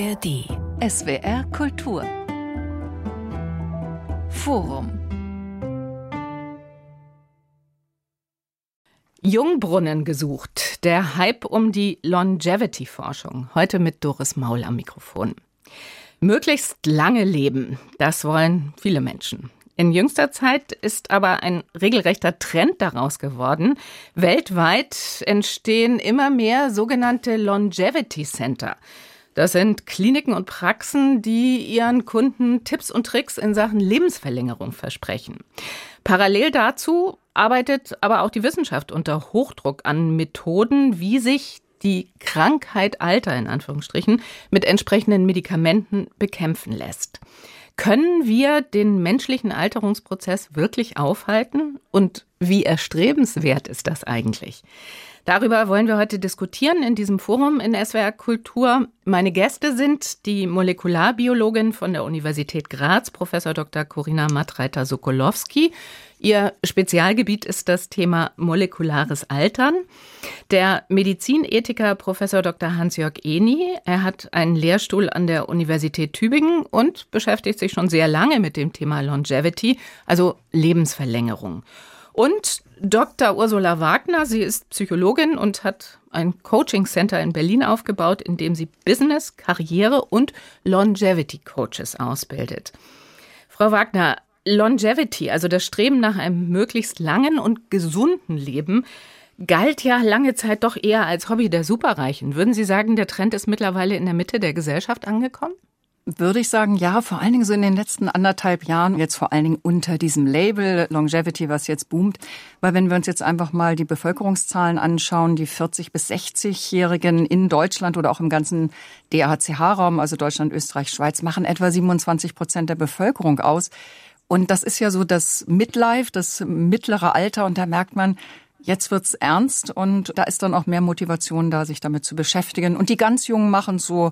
ARD. SWR Kultur. Forum. Jungbrunnen gesucht. Der Hype um die Longevity-Forschung. Heute mit Doris Maul am Mikrofon. Möglichst lange leben, das wollen viele Menschen. In jüngster Zeit ist aber ein regelrechter Trend daraus geworden. Weltweit entstehen immer mehr sogenannte Longevity Center. Das sind Kliniken und Praxen, die ihren Kunden Tipps und Tricks in Sachen Lebensverlängerung versprechen. Parallel dazu arbeitet aber auch die Wissenschaft unter Hochdruck an Methoden, wie sich die Krankheit Alter in Anführungsstrichen mit entsprechenden Medikamenten bekämpfen lässt. Können wir den menschlichen Alterungsprozess wirklich aufhalten? Und wie erstrebenswert ist das eigentlich? Darüber wollen wir heute diskutieren in diesem Forum in SWR Kultur. Meine Gäste sind die Molekularbiologin von der Universität Graz, Professor Dr. Corina Mattreiter-Sokolowski. Ihr Spezialgebiet ist das Thema molekulares Altern. Der Medizinethiker Professor Dr. Hans-Jörg Ehny, er hat einen Lehrstuhl an der Universität Tübingen und beschäftigt sich schon sehr lange mit dem Thema Longevity, also Lebensverlängerung. Und Dr. Ursula Wagner, sie ist Psychologin und hat ein Coaching-Center in Berlin aufgebaut, in dem sie Business-, Karriere- und Longevity-Coaches ausbildet. Frau Wagner, Longevity, also das Streben nach einem möglichst langen und gesunden Leben, galt ja lange Zeit doch eher als Hobby der Superreichen. Würden Sie sagen, der Trend ist mittlerweile in der Mitte der Gesellschaft angekommen? Würde ich sagen, ja, vor allen Dingen so in den letzten 1,5 Jahren, jetzt vor allen Dingen unter diesem Label Longevity, was jetzt boomt. Weil wenn wir uns jetzt einfach mal die Bevölkerungszahlen anschauen, die 40- bis 60-Jährigen in Deutschland oder auch im ganzen DACH-Raum, also Deutschland, Österreich, Schweiz, machen etwa 27% der Bevölkerung aus. Und das ist ja so das Midlife, das mittlere Alter. Und da merkt man, jetzt wird's ernst und da ist dann auch mehr Motivation da, sich damit zu beschäftigen. Und die ganz Jungen machen so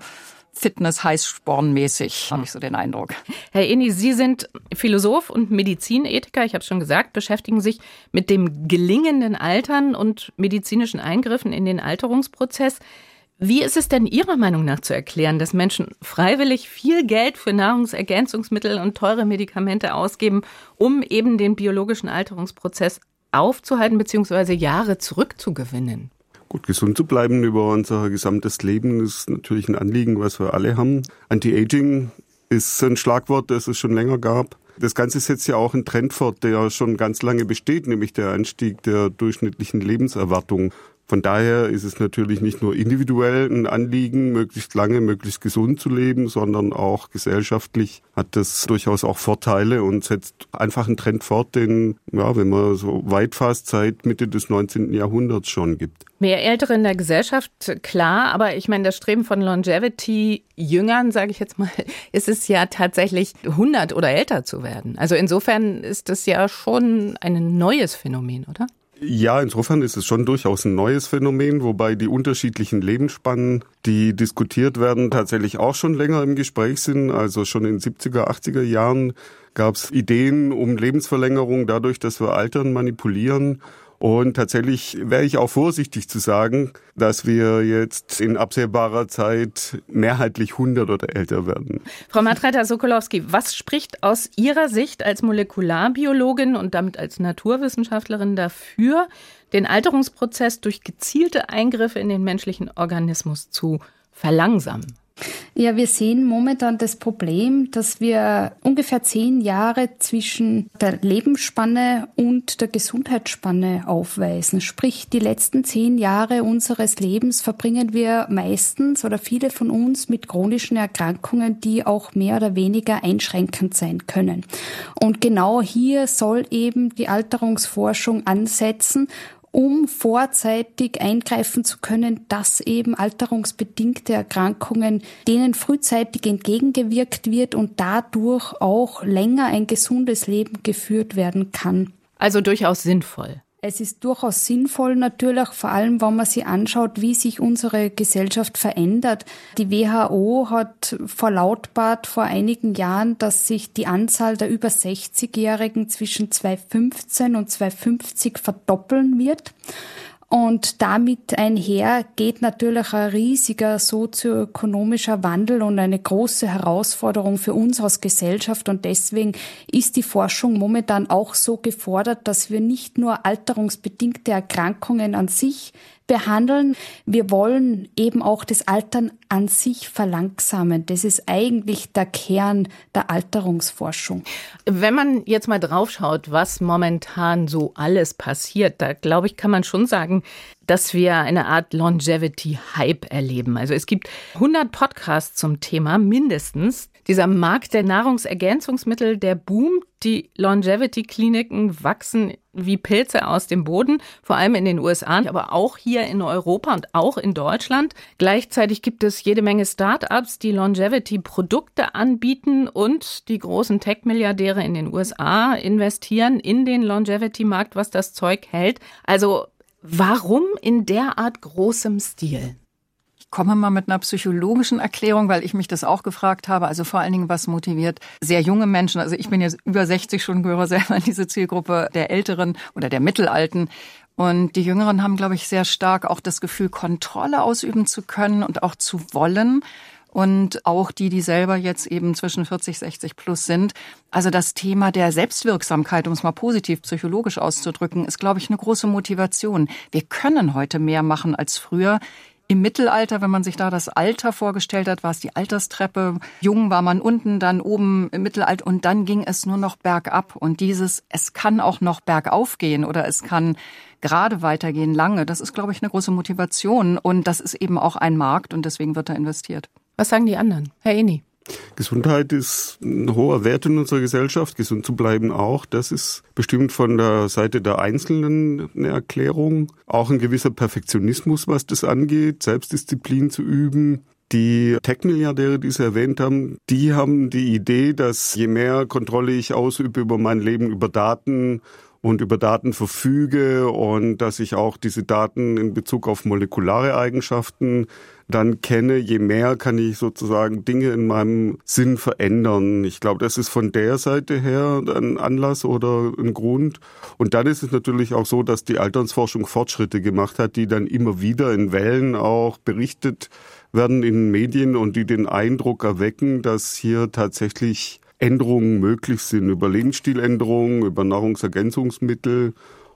Fitness-Heißspornmäßig, habe ich so den Eindruck. Herr Ehny, Sie sind Philosoph und Medizinethiker, ich habe es schon gesagt, beschäftigen sich mit dem gelingenden Altern und medizinischen Eingriffen in den Alterungsprozess. Wie ist es denn Ihrer Meinung nach zu erklären, dass Menschen freiwillig viel Geld für Nahrungsergänzungsmittel und teure Medikamente ausgeben, um eben den biologischen Alterungsprozess aufzuhalten bzw. Jahre zurückzugewinnen? Gut, gesund zu bleiben über unser gesamtes Leben ist natürlich ein Anliegen, was wir alle haben. Anti-Aging ist ein Schlagwort, das es schon länger gab. Das Ganze setzt ja auch einen Trend fort, der schon ganz lange besteht, nämlich der Anstieg der durchschnittlichen Lebenserwartung. Von daher ist es natürlich nicht nur individuell ein Anliegen, möglichst lange, möglichst gesund zu leben, sondern auch gesellschaftlich hat das durchaus auch Vorteile und setzt einfach einen Trend fort, den, ja, wenn man so weit fasst, seit Mitte des 19. Jahrhunderts schon gibt. Mehr Ältere in der Gesellschaft, klar, aber ich meine, das Streben von Longevity-Jüngern, sage ich jetzt mal, ist es ja tatsächlich 100 oder älter zu werden. Also insofern ist das ja schon ein neues Phänomen, oder? Ja, insofern ist es schon durchaus ein neues Phänomen, wobei die unterschiedlichen Lebensspannen, die diskutiert werden, tatsächlich auch schon länger im Gespräch sind. Also schon in den 70er, 80er Jahren gab es Ideen um Lebensverlängerung dadurch, dass wir Altern manipulieren. Und tatsächlich wäre ich auch vorsichtig zu sagen, dass wir jetzt in absehbarer Zeit mehrheitlich 100 oder älter werden. Frau Mattreiter-Sokolowski, was spricht aus Ihrer Sicht als Molekularbiologin und damit als Naturwissenschaftlerin dafür, den Alterungsprozess durch gezielte Eingriffe in den menschlichen Organismus zu verlangsamen? Ja, wir sehen momentan das Problem, dass wir ungefähr 10 Jahre zwischen der Lebensspanne und der Gesundheitsspanne aufweisen. Sprich, die letzten 10 Jahre unseres Lebens verbringen wir meistens oder viele von uns mit chronischen Erkrankungen, die auch mehr oder weniger einschränkend sein können. Und genau hier soll eben die Alterungsforschung ansetzen, um vorzeitig eingreifen zu können, dass eben alterungsbedingte Erkrankungen, denen frühzeitig entgegengewirkt wird und dadurch auch länger ein gesundes Leben geführt werden kann. Also durchaus sinnvoll. Es ist durchaus sinnvoll natürlich, vor allem wenn man sich anschaut, wie sich unsere Gesellschaft verändert. Die WHO hat verlautbart vor einigen Jahren, dass sich die Anzahl der über 60-Jährigen zwischen 2015 und 2050 verdoppeln wird. Und damit einher geht natürlich ein riesiger sozioökonomischer Wandel und eine große Herausforderung für uns als Gesellschaft. Und deswegen ist die Forschung momentan auch so gefordert, dass wir nicht nur alterungsbedingte Erkrankungen an sich behandeln. Wir wollen eben auch das Altern an sich verlangsamen. Das ist eigentlich der Kern der Alterungsforschung. Wenn man jetzt mal draufschaut, was momentan so alles passiert, da glaube ich, kann man schon sagen, dass wir eine Art Longevity-Hype erleben. Also es gibt 100 Podcasts zum Thema, mindestens. Dieser Markt der Nahrungsergänzungsmittel, der boomt. Die Longevity-Kliniken wachsen wie Pilze aus dem Boden, vor allem in den USA, aber auch hier in Europa und auch in Deutschland. Gleichzeitig gibt es jede Menge Start-ups, die Longevity-Produkte anbieten, und die großen Tech-Milliardäre in den USA investieren in den Longevity-Markt, was das Zeug hält. Also warum in derart großem Stil? Ich komme mal mit einer psychologischen Erklärung, weil ich mich das auch gefragt habe. Also vor allen Dingen, was motiviert sehr junge Menschen? Also ich bin jetzt über 60 schon, gehöre selber in diese Zielgruppe der Älteren oder der Mittelalten. Und die Jüngeren haben, glaube ich, sehr stark auch das Gefühl, Kontrolle ausüben zu können und auch zu wollen. Und auch die selber jetzt eben zwischen 40, 60 plus sind. Also das Thema der Selbstwirksamkeit, um es mal positiv psychologisch auszudrücken, ist, glaube ich, eine große Motivation. Wir können heute mehr machen als früher. Im Mittelalter, wenn man sich da das Alter vorgestellt hat, war es die Alterstreppe. Jung war man unten, dann oben im Mittelalter, und dann ging es nur noch bergab. Und es kann auch noch bergauf gehen oder es kann gerade weitergehen, lange. Das ist, glaube ich, eine große Motivation. Und das ist eben auch ein Markt, und deswegen wird da investiert. Was sagen die anderen? Herr Eni? Gesundheit ist ein hoher Wert in unserer Gesellschaft, gesund zu bleiben auch. Das ist bestimmt von der Seite der Einzelnen eine Erklärung. Auch ein gewisser Perfektionismus, was das angeht, Selbstdisziplin zu üben. Die Tech-Milliardäre, die Sie erwähnt haben, die haben die Idee, dass je mehr Kontrolle ich ausübe über mein Leben, über Daten und über Daten verfüge, und dass ich auch diese Daten in Bezug auf molekulare Eigenschaften dann kenne, je mehr kann ich sozusagen Dinge in meinem Sinn verändern. Ich glaube, das ist von der Seite her ein Anlass oder ein Grund. Und dann ist es natürlich auch so, dass die Alternsforschung Fortschritte gemacht hat, die dann immer wieder in Wellen auch berichtet werden in den Medien und die den Eindruck erwecken, dass hier tatsächlich Änderungen möglich sind, über Lebensstiländerungen, über Nahrungsergänzungsmittel.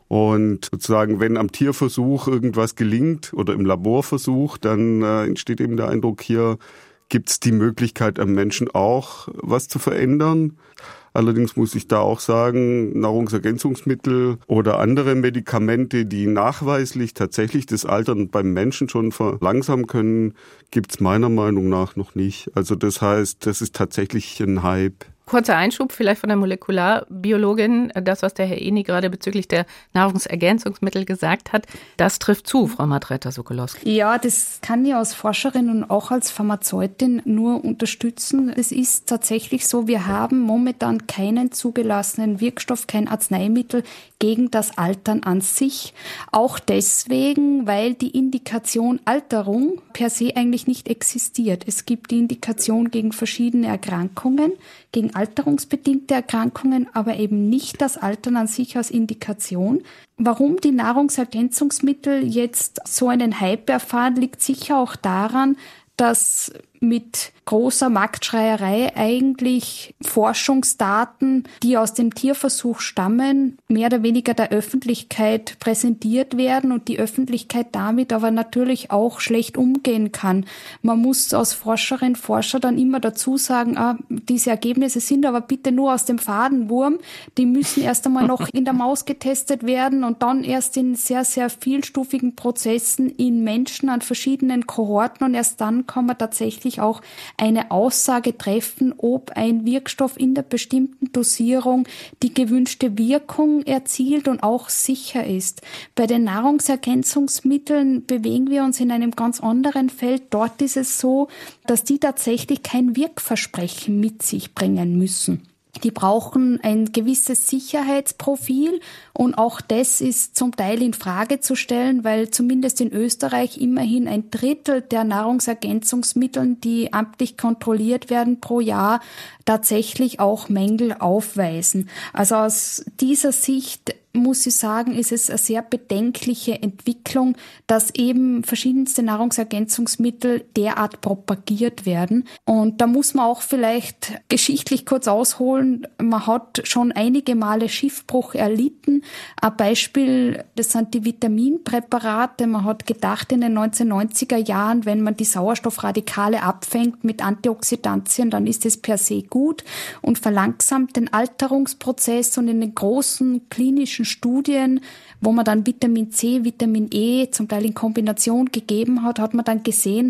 Und sozusagen, wenn am Tierversuch irgendwas gelingt oder im Laborversuch, dann entsteht eben der Eindruck, hier gibt es die Möglichkeit, am Menschen auch was zu verändern. Allerdings muss ich da auch sagen, Nahrungsergänzungsmittel oder andere Medikamente, die nachweislich tatsächlich das Altern beim Menschen schon verlangsamen können, gibt es meiner Meinung nach noch nicht. Also das heißt, das ist tatsächlich ein Hype. Kurzer Einschub vielleicht von der Molekularbiologin. Das, was der Herr Eni gerade bezüglich der Nahrungsergänzungsmittel gesagt hat, das trifft zu, Frau Madreta-Sokolowski. Ja, das kann ich als Forscherin und auch als Pharmazeutin nur unterstützen. Es ist tatsächlich so, wir haben momentan keinen zugelassenen Wirkstoff, kein Arzneimittel gegen das Altern an sich. Auch deswegen, weil die Indikation Alterung per se eigentlich nicht existiert. Es gibt die Indikation gegen verschiedene Erkrankungen, gegen alterungsbedingte Erkrankungen, aber eben nicht das Altern an sich als Indikation. Warum die Nahrungsergänzungsmittel jetzt so einen Hype erfahren, liegt sicher auch daran, dass mit großer Marktschreierei eigentlich Forschungsdaten, die aus dem Tierversuch stammen, mehr oder weniger der Öffentlichkeit präsentiert werden und die Öffentlichkeit damit aber natürlich auch schlecht umgehen kann. Man muss als Forscherin, Forscher dann immer dazu sagen, diese Ergebnisse sind aber bitte nur aus dem Fadenwurm, die müssen erst einmal noch in der Maus getestet werden und dann erst in sehr, sehr vielstufigen Prozessen in Menschen an verschiedenen Kohorten, und erst dann kann man tatsächlich auch eine Aussage treffen, ob ein Wirkstoff in der bestimmten Dosierung die gewünschte Wirkung erzielt und auch sicher ist. Bei den Nahrungsergänzungsmitteln bewegen wir uns in einem ganz anderen Feld. Dort ist es so, dass die tatsächlich kein Wirkversprechen mit sich bringen müssen. Die brauchen ein gewisses Sicherheitsprofil, und auch das ist zum Teil in Frage zu stellen, weil zumindest in Österreich immerhin 1/3 der Nahrungsergänzungsmittel, die amtlich kontrolliert werden pro Jahr, tatsächlich auch Mängel aufweisen. Also aus dieser Sicht muss ich sagen, ist es eine sehr bedenkliche Entwicklung, dass eben verschiedenste Nahrungsergänzungsmittel derart propagiert werden. Und da muss man auch vielleicht geschichtlich kurz ausholen. Man hat schon einige Male Schiffbruch erlitten. Ein Beispiel, das sind die Vitaminpräparate. Man hat gedacht in den 1990er Jahren, wenn man die Sauerstoffradikale abfängt mit Antioxidantien, dann ist es per se gut und verlangsamt den Alterungsprozess. Und in den großen klinischen Studien, wo man dann Vitamin C, Vitamin E zum Teil in Kombination gegeben hat, hat man dann gesehen,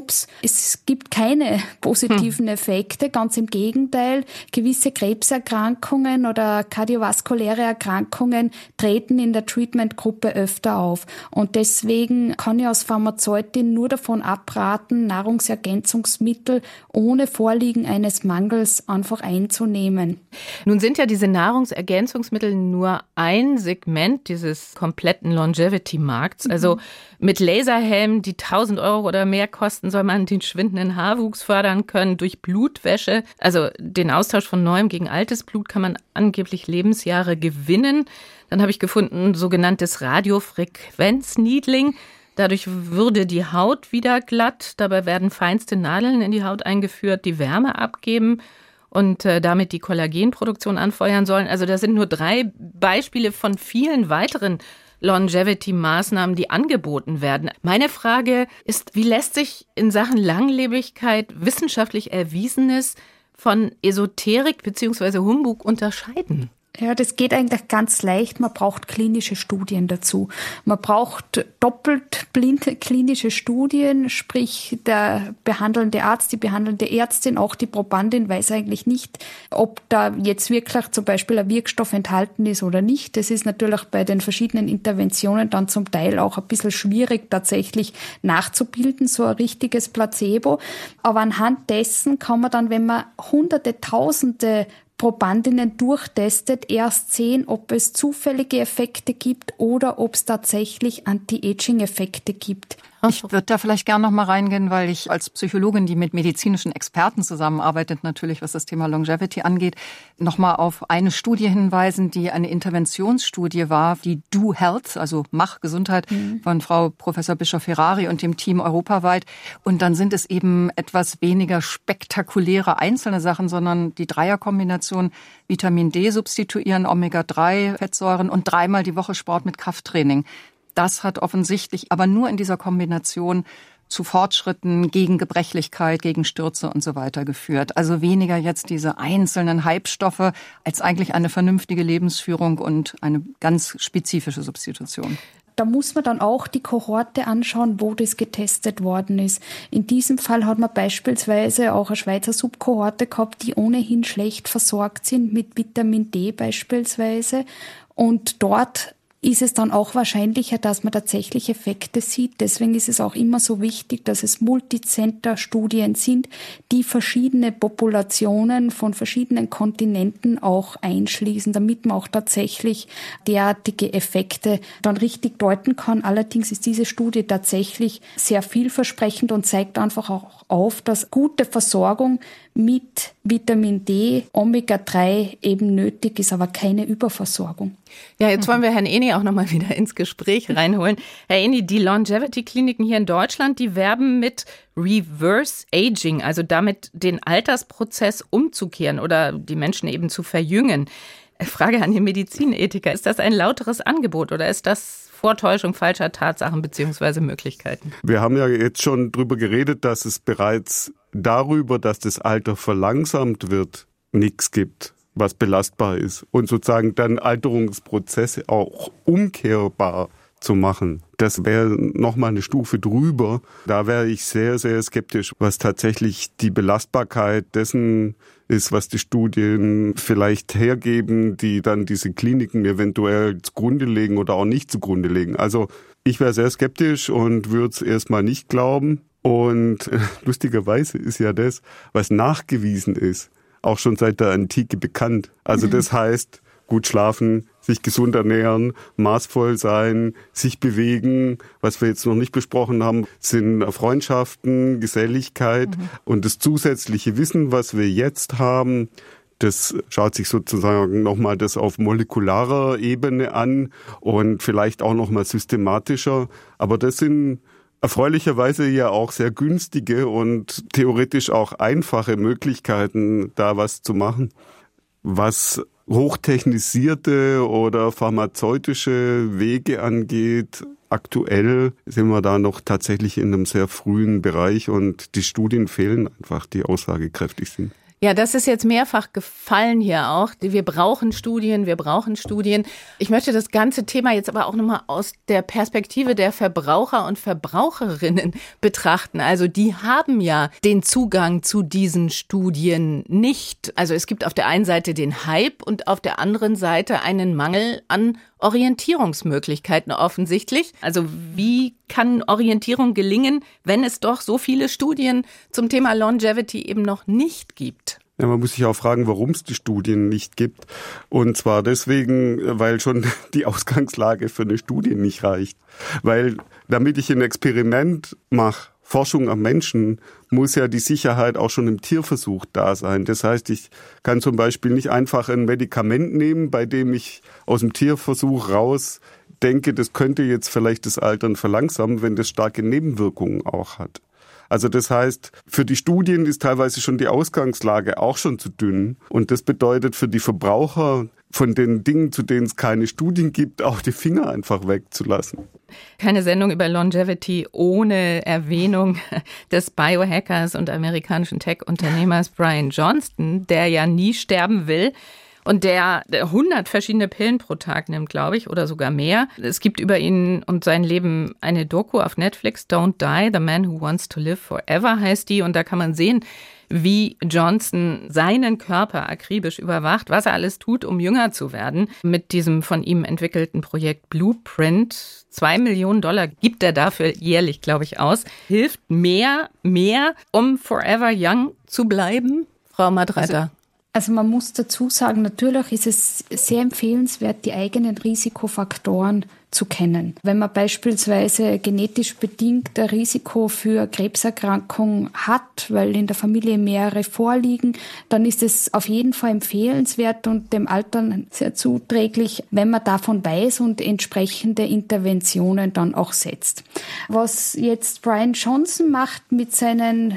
es gibt keine positiven Effekte. Ganz im Gegenteil, gewisse Krebserkrankungen oder kardiovaskuläre Erkrankungen treten in der Treatment-Gruppe öfter auf. Und deswegen kann ich als Pharmazeutin nur davon abraten, Nahrungsergänzungsmittel ohne Vorliegen eines Mangels einfach einzunehmen. Nun sind ja diese Nahrungsergänzungsmittel nur ein Segment dieses kompletten Longevity-Markts. Also mit Laserhelmen, die 1.000 € oder mehr kosten, soll man den schwindenden Haarwuchs fördern können. Durch Blutwäsche, also den Austausch von neuem gegen altes Blut, kann man angeblich Lebensjahre gewinnen. Dann habe ich gefunden, sogenanntes Radiofrequenz-Needling. Dadurch würde die Haut wieder glatt. Dabei werden feinste Nadeln in die Haut eingeführt, die Wärme abgeben und damit die Kollagenproduktion anfeuern sollen. Also das sind nur 3 Beispiele von vielen weiteren Longevity-Maßnahmen, die angeboten werden. Meine Frage ist, wie lässt sich in Sachen Langlebigkeit wissenschaftlich Erwiesenes von Esoterik bzw. Humbug unterscheiden? Ja, das geht eigentlich ganz leicht. Man braucht klinische Studien dazu. Man braucht doppelt blinde klinische Studien, sprich der behandelnde Arzt, die behandelnde Ärztin, auch die Probandin weiß eigentlich nicht, ob da jetzt wirklich zum Beispiel ein Wirkstoff enthalten ist oder nicht. Das ist natürlich bei den verschiedenen Interventionen dann zum Teil auch ein bisschen schwierig tatsächlich nachzubilden, so ein richtiges Placebo. Aber anhand dessen kann man dann, wenn man Hunderte, Tausende Probandinnen durchtestet, erst sehen, ob es zufällige Effekte gibt oder ob es tatsächlich Anti-Aging-Effekte gibt. Ich würde da vielleicht gerne noch mal reingehen, weil ich als Psychologin, die mit medizinischen Experten zusammenarbeitet, natürlich, was das Thema Longevity angeht, noch mal auf eine Studie hinweisen, die eine Interventionsstudie war, die Do Health, also Mach Gesundheit, von Frau Professor Bischoff-Ferrari und dem Team europaweit. Und dann sind es eben etwas weniger spektakuläre einzelne Sachen, sondern die Dreierkombination Vitamin D substituieren, Omega-3-Fettsäuren und 3-mal die Woche Sport mit Krafttraining. Das hat offensichtlich aber nur in dieser Kombination zu Fortschritten gegen Gebrechlichkeit, gegen Stürze und so weiter geführt. Also weniger jetzt diese einzelnen Hypestoffe als eigentlich eine vernünftige Lebensführung und eine ganz spezifische Substitution. Da muss man dann auch die Kohorte anschauen, wo das getestet worden ist. In diesem Fall hat man beispielsweise auch eine Schweizer Subkohorte gehabt, die ohnehin schlecht versorgt sind mit Vitamin D beispielsweise. Und dort ist es dann auch wahrscheinlicher, dass man tatsächlich Effekte sieht. Deswegen ist es auch immer so wichtig, dass es Multicenter-Studien sind, die verschiedene Populationen von verschiedenen Kontinenten auch einschließen, damit man auch tatsächlich derartige Effekte dann richtig deuten kann. Allerdings ist diese Studie tatsächlich sehr vielversprechend und zeigt einfach auch auf, dass gute Versorgung mit Vitamin D, Omega-3 eben nötig ist, aber keine Überversorgung. Ja, jetzt wollen wir Herrn Eni auch nochmal wieder ins Gespräch reinholen. Herr Eni, die Longevity-Kliniken hier in Deutschland, die werben mit Reverse Aging, also damit den Altersprozess umzukehren oder die Menschen eben zu verjüngen. Frage an den Medizinethiker, ist das ein lauteres Angebot oder ist das Vortäuschung falscher Tatsachen bzw. Möglichkeiten? Wir haben ja jetzt schon drüber geredet, dass es bereits darüber, dass das Alter verlangsamt wird, nichts gibt, was belastbar ist. Und sozusagen dann Alterungsprozesse auch umkehrbar zu machen. Das wäre nochmal eine Stufe drüber. Da wäre ich sehr, sehr skeptisch, was tatsächlich die Belastbarkeit dessen ist, was die Studien vielleicht hergeben, die dann diese Kliniken eventuell zugrunde legen oder auch nicht zugrunde legen. Also ich wäre sehr skeptisch und würde es erstmal nicht glauben. Und lustigerweise ist ja das, was nachgewiesen ist, auch schon seit der Antike bekannt. Also das heißt, gut schlafen, sich gesund ernähren, maßvoll sein, sich bewegen. Was wir jetzt noch nicht besprochen haben, sind Freundschaften, Geselligkeit und das zusätzliche Wissen, was wir jetzt haben, Das schaut sich sozusagen nochmal das auf molekularer Ebene an und vielleicht auch nochmal systematischer. Aber das sind erfreulicherweise ja auch sehr günstige und theoretisch auch einfache Möglichkeiten, da was zu machen. Was hochtechnisierte oder pharmazeutische Wege angeht, aktuell sind wir da noch tatsächlich in einem sehr frühen Bereich und die Studien fehlen einfach, die aussagekräftig sind. Ja, das ist jetzt mehrfach gefallen hier auch. Wir brauchen Studien. Ich möchte das ganze Thema jetzt aber auch nochmal aus der Perspektive der Verbraucher und Verbraucherinnen betrachten. Also die haben ja den Zugang zu diesen Studien nicht. Also es gibt auf der einen Seite den Hype und auf der anderen Seite einen Mangel an Orientierungsmöglichkeiten offensichtlich. Also wie kann Orientierung gelingen, wenn es doch so viele Studien zum Thema Longevity eben noch nicht gibt? Ja, man muss sich auch fragen, warum es die Studien nicht gibt. Und zwar deswegen, weil schon die Ausgangslage für eine Studie nicht reicht. Weil damit ich ein Experiment mache, Forschung am Menschen, muss ja die Sicherheit auch schon im Tierversuch da sein. Das heißt, ich kann zum Beispiel nicht einfach ein Medikament nehmen, bei dem ich aus dem Tierversuch raus denke, das könnte jetzt vielleicht das Altern verlangsamen, wenn das starke Nebenwirkungen auch hat. Also das heißt, für die Studien ist teilweise schon die Ausgangslage auch schon zu dünn. Und das bedeutet für die Verbraucher, von den Dingen, zu denen es keine Studien gibt, auch die Finger einfach wegzulassen. Keine Sendung über Longevity ohne Erwähnung des Biohackers und amerikanischen Tech-Unternehmers Brian Johnston, der ja nie sterben will. Und der 100 verschiedene Pillen pro Tag nimmt, glaube ich, oder sogar mehr. Es gibt über ihn und sein Leben eine Doku auf Netflix, Don't Die, The Man Who Wants to Live Forever heißt die. Und da kann man sehen, wie Johnston seinen Körper akribisch überwacht, was er alles tut, um jünger zu werden. Mit diesem von ihm entwickelten Projekt Blueprint, $2 Millionen gibt er dafür jährlich, glaube ich, aus. Hilft mehr, um forever young zu bleiben? Frau Madreiter. Also man muss dazu sagen, natürlich ist es sehr empfehlenswert, die eigenen Risikofaktoren zu kennen. Wenn man beispielsweise genetisch bedingt ein Risiko für Krebserkrankung hat, weil in der Familie mehrere vorliegen, dann ist es auf jeden Fall empfehlenswert und dem Altern sehr zuträglich, wenn man davon weiß und entsprechende Interventionen dann auch setzt. Was jetzt Brian Johnston macht mit seinen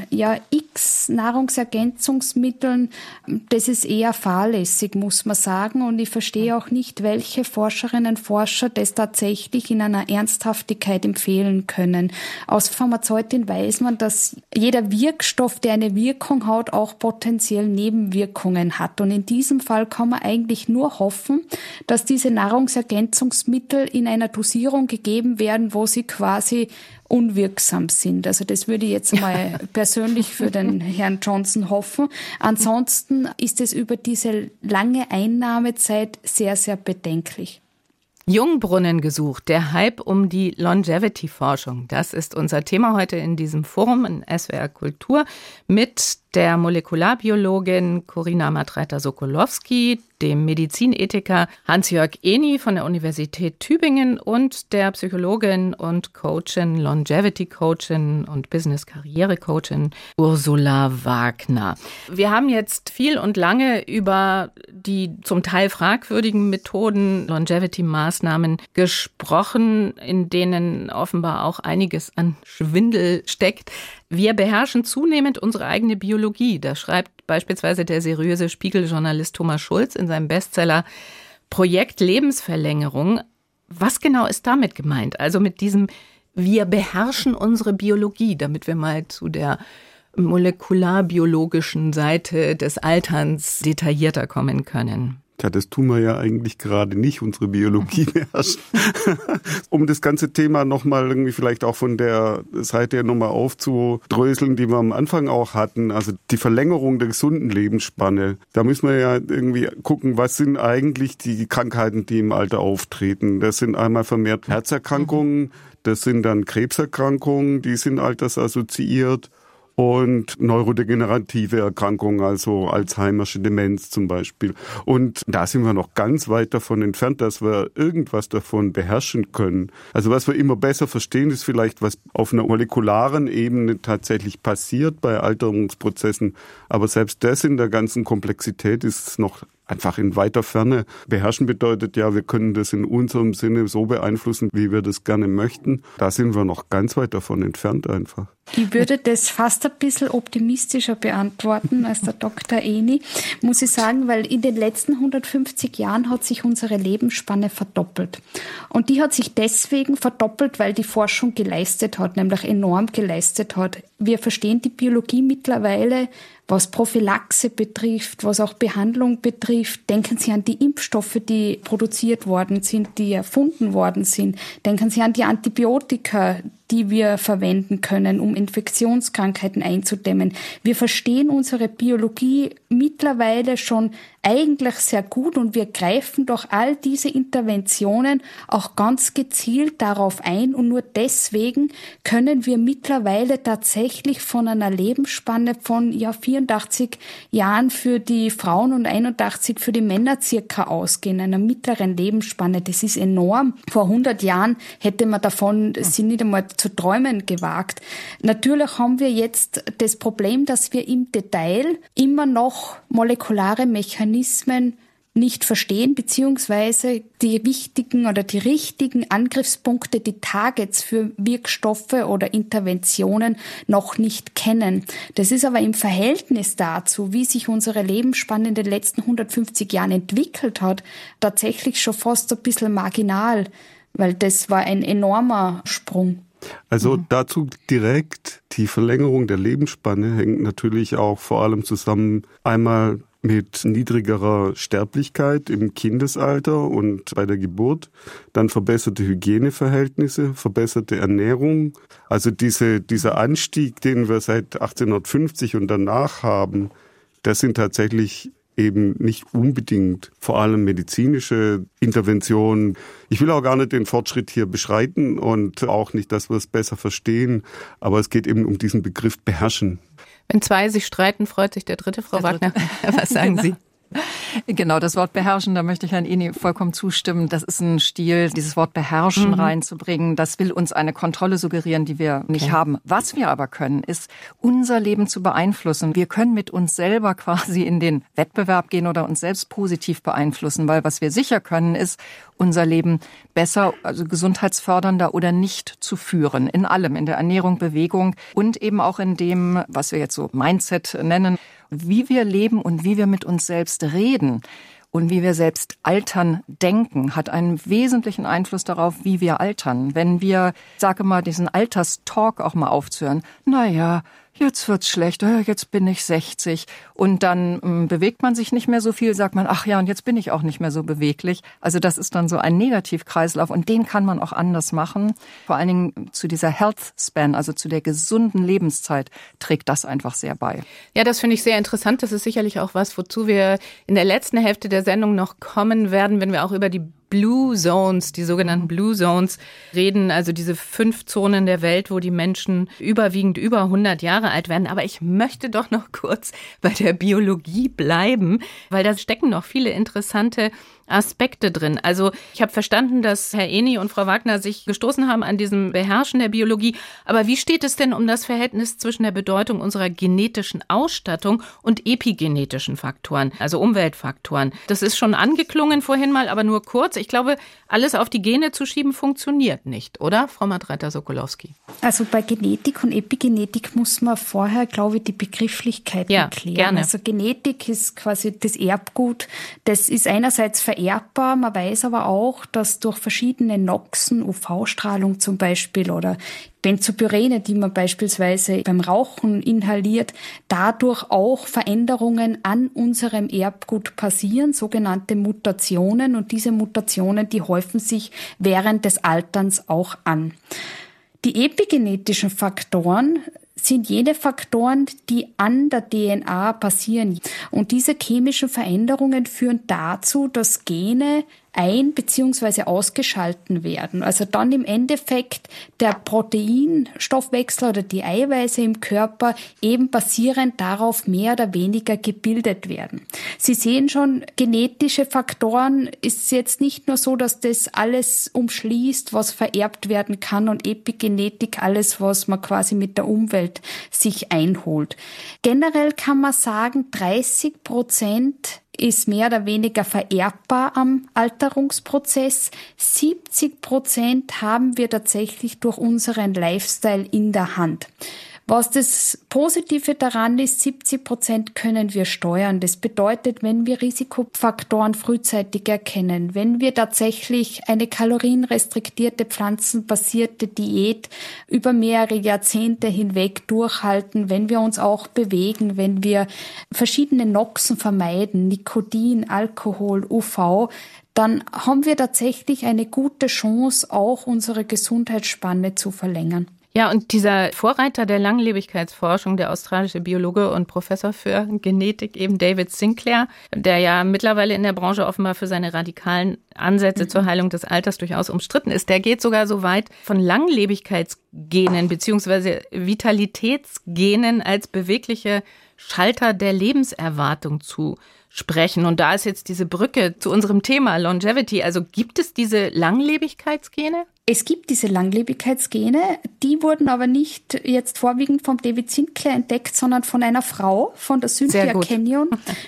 X Nahrungsergänzungsmitteln, das ist eher fahrlässig, muss man sagen. Und ich verstehe auch nicht, welche Forscherinnen und Forscher das tatsächlich in einer Ernsthaftigkeit empfehlen können. Aus Pharmazeutin weiß man, dass jeder Wirkstoff, der eine Wirkung hat, auch potenziell Nebenwirkungen hat. Und in diesem Fall kann man eigentlich nur hoffen, dass diese Nahrungsergänzungsmittel in einer Dosierung gegeben werden, wo sie quasi unwirksam sind. Also das würde ich jetzt mal persönlich für den Herrn Johnston hoffen. Ansonsten ist es über diese lange Einnahmezeit sehr, sehr bedenklich. Jungbrunnen gesucht, der Hype um die Longevity-Forschung. Das ist unser Thema heute in diesem Forum in SWR Kultur mit der Molekularbiologin Corinna Madreiter-Sokolowski, dem Medizinethiker Hans-Jörg Ehny von der Universität Tübingen und der Psychologin und Coachin, Longevity-Coachin und Business-Karriere-Coachin Ursula Wagner. Wir haben jetzt viel und lange über die zum Teil fragwürdigen Methoden, Longevity-Maßnahmen gesprochen, in denen offenbar auch einiges an Schwindel steckt. Wir beherrschen zunehmend unsere eigene Biologie. Das schreibt beispielsweise der seriöse Spiegeljournalist Thomas Schulz in seinem Bestseller Projekt Lebensverlängerung. Was genau ist damit gemeint? Also mit diesem, wir beherrschen unsere Biologie, damit wir mal zu der molekularbiologischen Seite des Alterns detaillierter kommen können. Ja, das tun wir ja eigentlich gerade nicht, unsere Biologie beherrschen. Um das ganze Thema nochmal irgendwie vielleicht auch von der Seite nochmal aufzudröseln, die wir am Anfang auch hatten, also die Verlängerung der gesunden Lebensspanne. Da müssen wir ja irgendwie gucken, was sind eigentlich die Krankheiten, die im Alter auftreten. Das sind einmal vermehrt Herzerkrankungen, das sind dann Krebserkrankungen, die sind altersassoziiert. und neurodegenerative Erkrankungen, also Alzheimersche Demenz zum Beispiel. Und da sind wir noch ganz weit davon entfernt, dass wir irgendwas davon beherrschen können. Also was wir immer besser verstehen, ist vielleicht, was auf einer molekularen Ebene tatsächlich passiert bei Alterungsprozessen. Aber selbst das in der ganzen Komplexität ist noch einfach in weiter Ferne. Beherrschen bedeutet ja, wir können das in unserem Sinne so beeinflussen, wie wir das gerne möchten. Da sind wir noch ganz weit davon entfernt einfach. Ich würde das fast ein bisschen optimistischer beantworten als der Dr. Eni, muss ich sagen, weil in den letzten 150 Jahren hat sich unsere Lebensspanne verdoppelt. Und die hat sich deswegen verdoppelt, weil die Forschung geleistet hat, nämlich enorm geleistet hat. Wir verstehen die Biologie mittlerweile, was Prophylaxe betrifft, was auch Behandlung betrifft. Denken Sie an die Impfstoffe, die produziert worden sind, die erfunden worden sind. Denken Sie an die Antibiotika, die wir verwenden können, um Infektionskrankheiten einzudämmen. Wir verstehen unsere Biologie mittlerweile schon eigentlich sehr gut und wir greifen durch all diese Interventionen auch ganz gezielt darauf ein und nur deswegen können wir mittlerweile tatsächlich von einer Lebensspanne von 84 Jahren für die Frauen und 81 für die Männer circa ausgehen, einer mittleren Lebensspanne. Das ist enorm. Vor 100 Jahren hätte man davon sie nicht einmal zu träumen gewagt. Natürlich haben wir jetzt das Problem, dass wir im Detail immer noch molekulare Mechanismen nicht verstehen, beziehungsweise die wichtigen oder die richtigen Angriffspunkte, die Targets für Wirkstoffe oder Interventionen noch nicht kennen. Das ist aber im Verhältnis dazu, wie sich unsere Lebensspanne in den letzten 150 Jahren entwickelt hat, tatsächlich schon fast ein bisschen marginal, weil das war ein enormer Sprung. Also dazu direkt, die Verlängerung der Lebensspanne hängt natürlich auch vor allem zusammen einmal mit niedrigerer Sterblichkeit im Kindesalter und bei der Geburt, dann verbesserte Hygieneverhältnisse, verbesserte Ernährung. Also dieser Anstieg, den wir seit 1850 und danach haben, das sind tatsächlich eben nicht unbedingt vor allem medizinische Interventionen. Ich will auch gar nicht den Fortschritt hier beschreiten und auch nicht, dass wir es besser verstehen, aber es geht eben um diesen Begriff beherrschen. Wenn zwei sich streiten, freut sich der dritte, Frau Wagner. Was sagen Sie? Genau, das Wort beherrschen, da möchte ich Herrn Eni vollkommen zustimmen. Das ist ein Stil, dieses Wort beherrschen reinzubringen. Das will uns eine Kontrolle suggerieren, die wir nicht haben. Was wir aber können, ist unser Leben zu beeinflussen. Wir können mit uns selber quasi in den Wettbewerb gehen oder uns selbst positiv beeinflussen, weil was wir sicher können, ist, unser Leben besser, also gesundheitsfördernder oder nicht zu führen. In allem, in der Ernährung, Bewegung und eben auch in dem, was wir jetzt so Mindset nennen, wie wir leben und wie wir mit uns selbst reden und wie wir selbst altern denken, hat einen wesentlichen Einfluss darauf, wie wir altern. Wenn wir, sage mal, diesen Alterstalk auch mal aufzuhören, jetzt wird's schlecht, jetzt bin ich 60 und dann bewegt man sich nicht mehr so viel, sagt man, ach ja, und jetzt bin ich auch nicht mehr so beweglich. Also das ist dann so ein Negativkreislauf und den kann man auch anders machen. Vor allen Dingen zu dieser Health Span, also zu der gesunden Lebenszeit, trägt das einfach sehr bei. Ja, das finde ich sehr interessant. Das ist sicherlich auch was, wozu wir in der letzten Hälfte der Sendung noch kommen werden, wenn wir auch über die Blue Zones, die sogenannten Blue Zones reden, also diese 5 Zonen der Welt, wo die Menschen überwiegend über 100 Jahre alt werden. Aber ich möchte doch noch kurz bei der Biologie bleiben, weil da stecken noch viele interessante Aspekte drin. Also ich habe verstanden, dass Herr Eni und Frau Wagner sich gestoßen haben an diesem Beherrschen der Biologie. Aber wie steht es denn um das Verhältnis zwischen der Bedeutung unserer genetischen Ausstattung und epigenetischen Faktoren, also Umweltfaktoren? Das ist schon angeklungen vorhin mal, aber nur kurz. Ich glaube, alles auf die Gene zu schieben, funktioniert nicht, oder, Frau Madreiter-Sokolowski? Also bei Genetik und Epigenetik muss man vorher, glaube ich, die Begrifflichkeiten klären. Gerne. Also Genetik ist quasi das Erbgut. Das ist einerseits vererbbar. Man weiß aber auch, dass durch verschiedene Noxen, UV-Strahlung zum Beispiel oder Benzopyrene, die man beispielsweise beim Rauchen inhaliert, dadurch auch Veränderungen an unserem Erbgut passieren, sogenannte Mutationen. Und diese Mutationen, die häufen sich während des Alterns auch an. Die epigenetischen Faktoren sind jene Faktoren, die an der DNA passieren. Und diese chemischen Veränderungen führen dazu, dass Gene ein- bzw. ausgeschalten werden. Also dann im Endeffekt der Proteinstoffwechsel oder die Eiweiße im Körper eben basierend darauf mehr oder weniger gebildet werden. Sie sehen schon, genetische Faktoren ist jetzt nicht nur so, dass das alles umschließt, was vererbt werden kann, und Epigenetik alles, was man quasi mit der Umwelt sich einholt. Generell kann man sagen, 30% ist mehr oder weniger vererbbar am Alterungsprozess. 70% haben wir tatsächlich durch unseren Lifestyle in der Hand. Was das Positive daran ist, 70% können wir steuern. Das bedeutet, wenn wir Risikofaktoren frühzeitig erkennen, wenn wir tatsächlich eine kalorienrestriktierte, pflanzenbasierte Diät über mehrere Jahrzehnte hinweg durchhalten, wenn wir uns auch bewegen, wenn wir verschiedene Noxen vermeiden, Nikotin, Alkohol, UV, dann haben wir tatsächlich eine gute Chance, auch unsere Gesundheitsspanne zu verlängern. Ja, und dieser Vorreiter der Langlebigkeitsforschung, der australische Biologe und Professor für Genetik, eben David Sinclair, der ja mittlerweile in der Branche offenbar für seine radikalen Ansätze zur Heilung des Alters durchaus umstritten ist, der geht sogar so weit, von Langlebigkeitsgenen bzw. Vitalitätsgenen als bewegliche Schalter der Lebenserwartung zu sprechen. Und da ist jetzt diese Brücke zu unserem Thema Longevity. Also gibt es diese Langlebigkeitsgene? Es gibt diese Langlebigkeitsgene, die wurden aber nicht jetzt vorwiegend vom David Sinclair entdeckt, sondern von einer Frau, von der Cynthia Kenyon,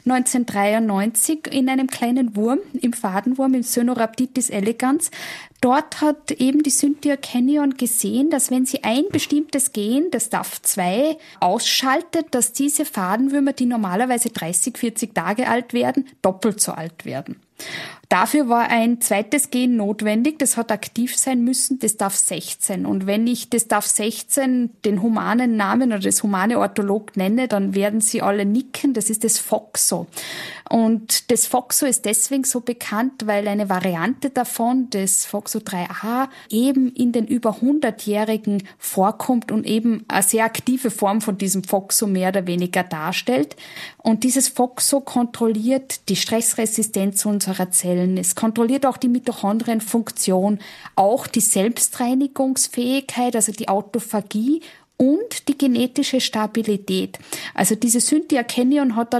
1993 in einem kleinen Wurm, im Fadenwurm, im Caenorhabditis elegans. Dort hat eben die Cynthia Kenyon gesehen, dass wenn sie ein bestimmtes Gen, das DAF2, ausschaltet, dass diese Fadenwürmer, die normalerweise 30, 40 Tage alt werden, doppelt so alt werden. Dafür war ein zweites Gen notwendig, das hat aktiv sein müssen, das DAF16. Und wenn ich das DAF16 den humanen Namen oder das humane Ortholog nenne, dann werden Sie alle nicken, das ist das FOXO. Und das FOXO ist deswegen so bekannt, weil eine Variante davon, das FOXO3a, eben in den über 100-Jährigen vorkommt und eben eine sehr aktive Form von diesem FOXO mehr oder weniger darstellt. Und dieses FOXO kontrolliert die Stressresistenz unserer Zellen. Es kontrolliert auch die Mitochondrienfunktion, auch die Selbstreinigungsfähigkeit, also die Autophagie und die genetische Stabilität. Also diese Cynthia Kenyon hat da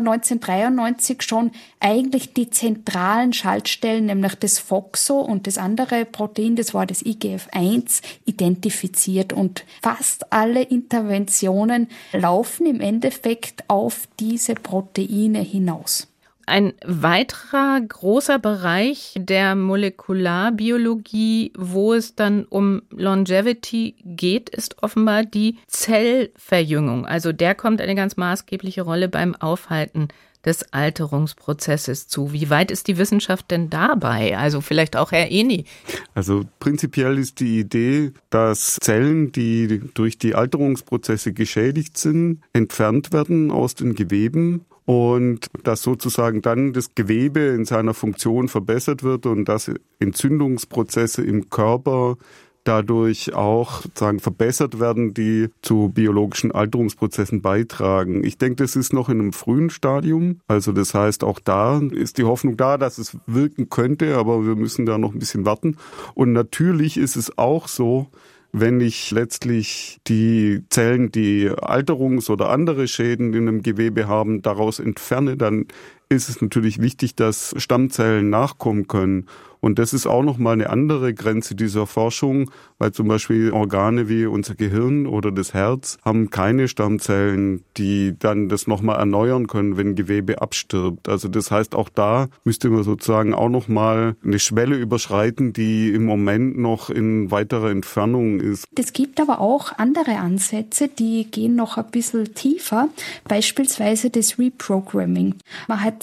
1993 schon eigentlich die zentralen Schaltstellen, nämlich das FOXO und das andere Protein, das war das IGF-1, identifiziert. Und fast alle Interventionen laufen im Endeffekt auf diese Proteine hinaus. Ein weiterer großer Bereich der Molekularbiologie, wo es dann um Longevity geht, ist offenbar die Zellverjüngung. Also der kommt eine ganz maßgebliche Rolle beim Aufhalten des Alterungsprozesses zu. Wie weit ist die Wissenschaft denn dabei? Also vielleicht auch Herr Eni. Also prinzipiell ist die Idee, dass Zellen, die durch die Alterungsprozesse geschädigt sind, entfernt werden aus den Geweben. Und dass sozusagen dann das Gewebe in seiner Funktion verbessert wird und dass Entzündungsprozesse im Körper dadurch auch sozusagen verbessert werden, die zu biologischen Alterungsprozessen beitragen. Ich denke, das ist noch in einem frühen Stadium. Also das heißt, auch da ist die Hoffnung da, dass es wirken könnte, aber wir müssen da noch ein bisschen warten. Und natürlich ist es auch so, wenn ich letztlich die Zellen, die Alterungs- oder andere Schäden in einem Gewebe haben, daraus entferne, dann ist es natürlich wichtig, dass Stammzellen nachkommen können. Und das ist auch nochmal eine andere Grenze dieser Forschung, weil zum Beispiel Organe wie unser Gehirn oder das Herz haben keine Stammzellen, die dann das nochmal erneuern können, wenn Gewebe abstirbt. Also das heißt, auch da müsste man sozusagen auch nochmal eine Schwelle überschreiten, die im Moment noch in weiterer Entfernung ist. Es gibt aber auch andere Ansätze, die gehen noch ein bisschen tiefer, beispielsweise das Reprogramming. Man hat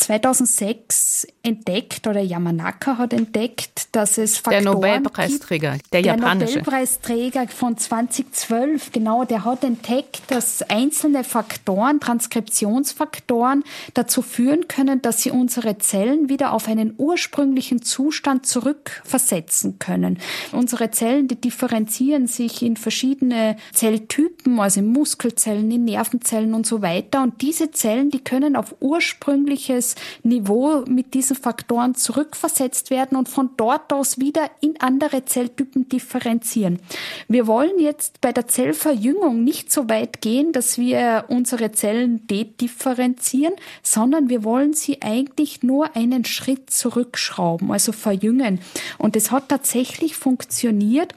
2006 entdeckt, oder Yamanaka hat entdeckt, dass es Faktoren gibt. Der Nobelpreisträger, der japanische. Der Nobelpreisträger von 2012, genau, der hat entdeckt, dass einzelne Faktoren, Transkriptionsfaktoren, dazu führen können, dass sie unsere Zellen wieder auf einen ursprünglichen Zustand zurückversetzen können. Unsere Zellen, die differenzieren sich in verschiedene Zelltypen, also in Muskelzellen, in Nervenzellen und so weiter. Und diese Zellen, die können auf ursprüngliches natürliches Niveau mit diesen Faktoren zurückversetzt werden und von dort aus wieder in andere Zelltypen differenzieren. Wir wollen jetzt bei der Zellverjüngung nicht so weit gehen, dass wir unsere Zellen dedifferenzieren, sondern wir wollen sie eigentlich nur einen Schritt zurückschrauben, also verjüngen. Und es hat tatsächlich funktioniert.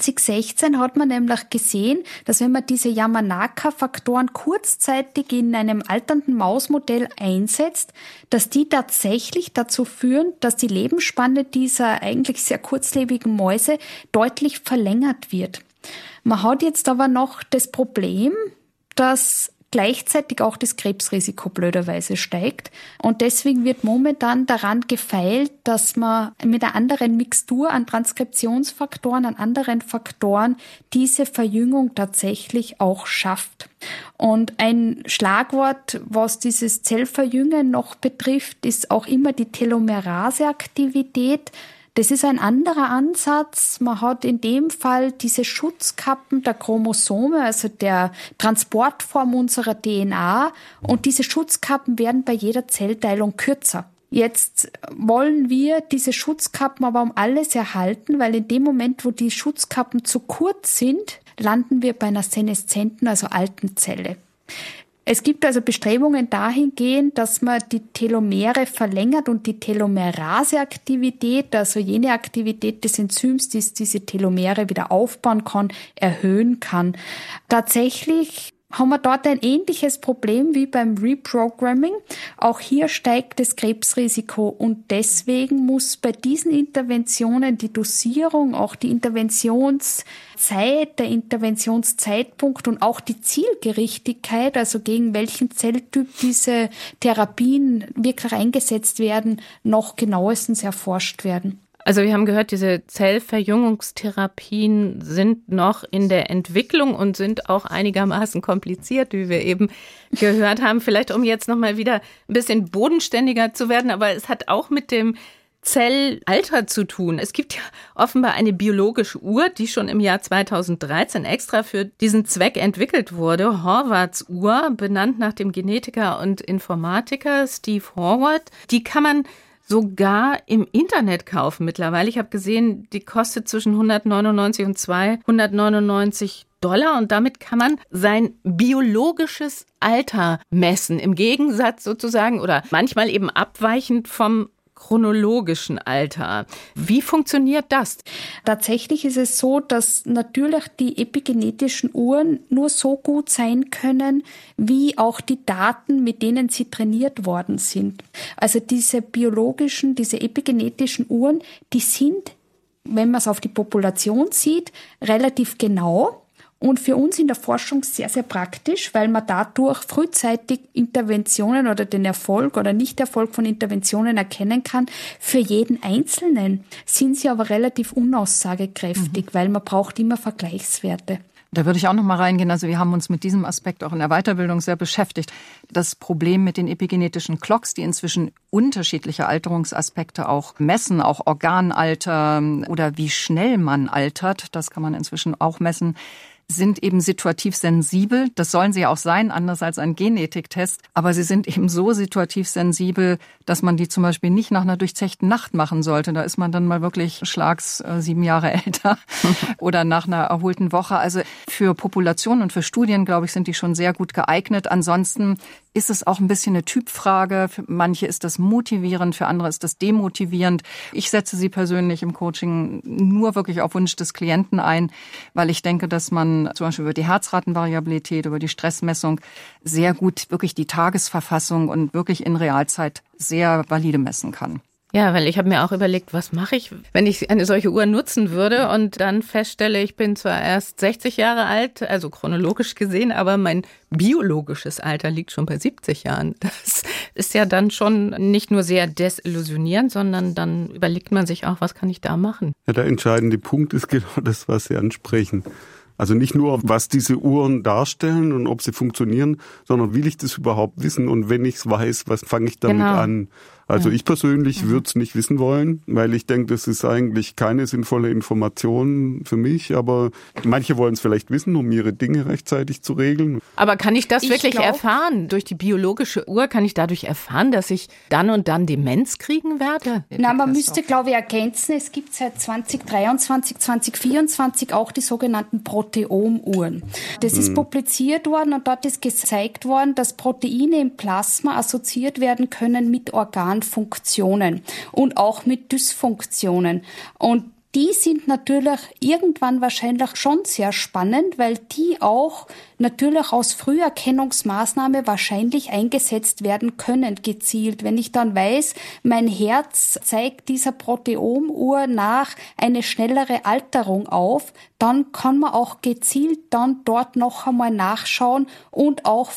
2016 hat man nämlich gesehen, dass wenn man diese Yamanaka-Faktoren kurzzeitig in einem alternden Mausmodell einsetzt, dass die tatsächlich dazu führen, dass die Lebensspanne dieser eigentlich sehr kurzlebigen Mäuse deutlich verlängert wird. Man hat jetzt aber noch das Problem, dass gleichzeitig auch das Krebsrisiko blöderweise steigt. Und deswegen wird momentan daran gefeilt, dass man mit einer anderen Mixtur an Transkriptionsfaktoren, an anderen Faktoren diese Verjüngung tatsächlich auch schafft. Und ein Schlagwort, was dieses Zellverjüngen noch betrifft, ist auch immer die Telomeraseaktivität. Das ist ein anderer Ansatz. Man hat in dem Fall diese Schutzkappen der Chromosome, also der Transportform unserer DNA. Und diese Schutzkappen werden bei jeder Zellteilung kürzer. Jetzt wollen wir diese Schutzkappen aber um alles erhalten, weil in dem Moment, wo die Schutzkappen zu kurz sind, landen wir bei einer seneszenten, also alten Zelle. Es gibt also Bestrebungen dahingehend, dass man die Telomere verlängert und die Telomeraseaktivität, also jene Aktivität des Enzyms, die diese Telomere wieder aufbauen kann, erhöhen kann. Tatsächlich haben wir dort ein ähnliches Problem wie beim Reprogramming. Auch hier steigt das Krebsrisiko und deswegen muss bei diesen Interventionen die Dosierung, auch die Interventionszeit, der Interventionszeitpunkt und auch die Zielgerichtigkeit, also gegen welchen Zelltyp diese Therapien wirklich eingesetzt werden, noch genauestens erforscht werden. Also wir haben gehört, diese Zellverjüngungstherapien sind noch in der Entwicklung und sind auch einigermaßen kompliziert, wie wir eben gehört haben. Vielleicht, um jetzt nochmal wieder ein bisschen bodenständiger zu werden, aber es hat auch mit dem Zellalter zu tun. Es gibt ja offenbar eine biologische Uhr, die schon im Jahr 2013 extra für diesen Zweck entwickelt wurde. Horvaths Uhr, benannt nach dem Genetiker und Informatiker Steve Horvath. Die kann man sogar im Internet kaufen mittlerweile. Ich habe gesehen, die kostet zwischen 199 und $299 und damit kann man sein biologisches Alter messen. Im Gegensatz sozusagen oder manchmal eben abweichend vom chronologischen Alter. Wie funktioniert das? Tatsächlich ist es so, dass natürlich die epigenetischen Uhren nur so gut sein können, wie auch die Daten, mit denen sie trainiert worden sind. Also diese epigenetischen Uhren, die sind, wenn man es auf die Population sieht, relativ genau. Und für uns in der Forschung sehr, sehr praktisch, weil man dadurch frühzeitig Interventionen oder den Erfolg oder Nichterfolg von Interventionen erkennen kann. Für jeden Einzelnen sind sie aber relativ unaussagekräftig, weil man braucht immer Vergleichswerte. Da würde ich auch noch mal reingehen. Also wir haben uns mit diesem Aspekt auch in der Weiterbildung sehr beschäftigt. Das Problem mit den epigenetischen Clocks, die inzwischen unterschiedliche Alterungsaspekte auch messen, auch Organalter oder wie schnell man altert, das kann man inzwischen auch messen, sind eben situativ sensibel. Das sollen sie ja auch sein, anders als ein Genetiktest. Aber sie sind eben so situativ sensibel, dass man die zum Beispiel nicht nach einer durchzechten Nacht machen sollte. Da ist man dann mal wirklich schlags 7 Jahre älter oder nach einer erholten Woche. Also für Populationen und für Studien, glaube ich, sind die schon sehr gut geeignet. Ansonsten ist es auch ein bisschen eine Typfrage. Für manche ist das motivierend, für andere ist das demotivierend. Ich setze sie persönlich im Coaching nur wirklich auf Wunsch des Klienten ein, weil ich denke, dass man zum Beispiel über die Herzratenvariabilität, über die Stressmessung sehr gut wirklich die Tagesverfassung und wirklich in Realzeit sehr valide messen kann. Ja, weil ich habe mir auch überlegt, was mache ich, wenn ich eine solche Uhr nutzen würde und dann feststelle, ich bin zwar erst 60 Jahre alt, also chronologisch gesehen, aber mein biologisches Alter liegt schon bei 70 Jahren. Das ist ja dann schon nicht nur sehr desillusionierend, sondern dann überlegt man sich auch, was kann ich da machen? Ja, der entscheidende Punkt ist genau das, was Sie ansprechen. Also nicht nur, was diese Uhren darstellen und ob sie funktionieren, sondern will ich das überhaupt wissen und wenn ich es weiß, was fange ich damit an? Also ich persönlich würde es nicht wissen wollen, weil ich denke, das ist eigentlich keine sinnvolle Information für mich. Aber manche wollen es vielleicht wissen, um ihre Dinge rechtzeitig zu regeln. Aber kann ich das wirklich erfahren? Durch die biologische Uhr kann ich dadurch erfahren, dass ich dann und dann Demenz kriegen werde? Na, man müsste, glaube ich, ergänzen, es gibt seit 2023, 2024 auch die sogenannten Proteomuhren. Das ist publiziert worden und dort ist gezeigt worden, dass Proteine im Plasma assoziiert werden können mit Organfunktionen und auch mit Dysfunktionen. Und die sind natürlich irgendwann wahrscheinlich schon sehr spannend, weil die auch natürlich aus Früherkennungsmaßnahme wahrscheinlich eingesetzt werden können, gezielt. Wenn ich dann weiß, mein Herz zeigt dieser Proteomuhr nach eine schnellere Alterung auf, dann kann man auch gezielt dann dort noch einmal nachschauen und auch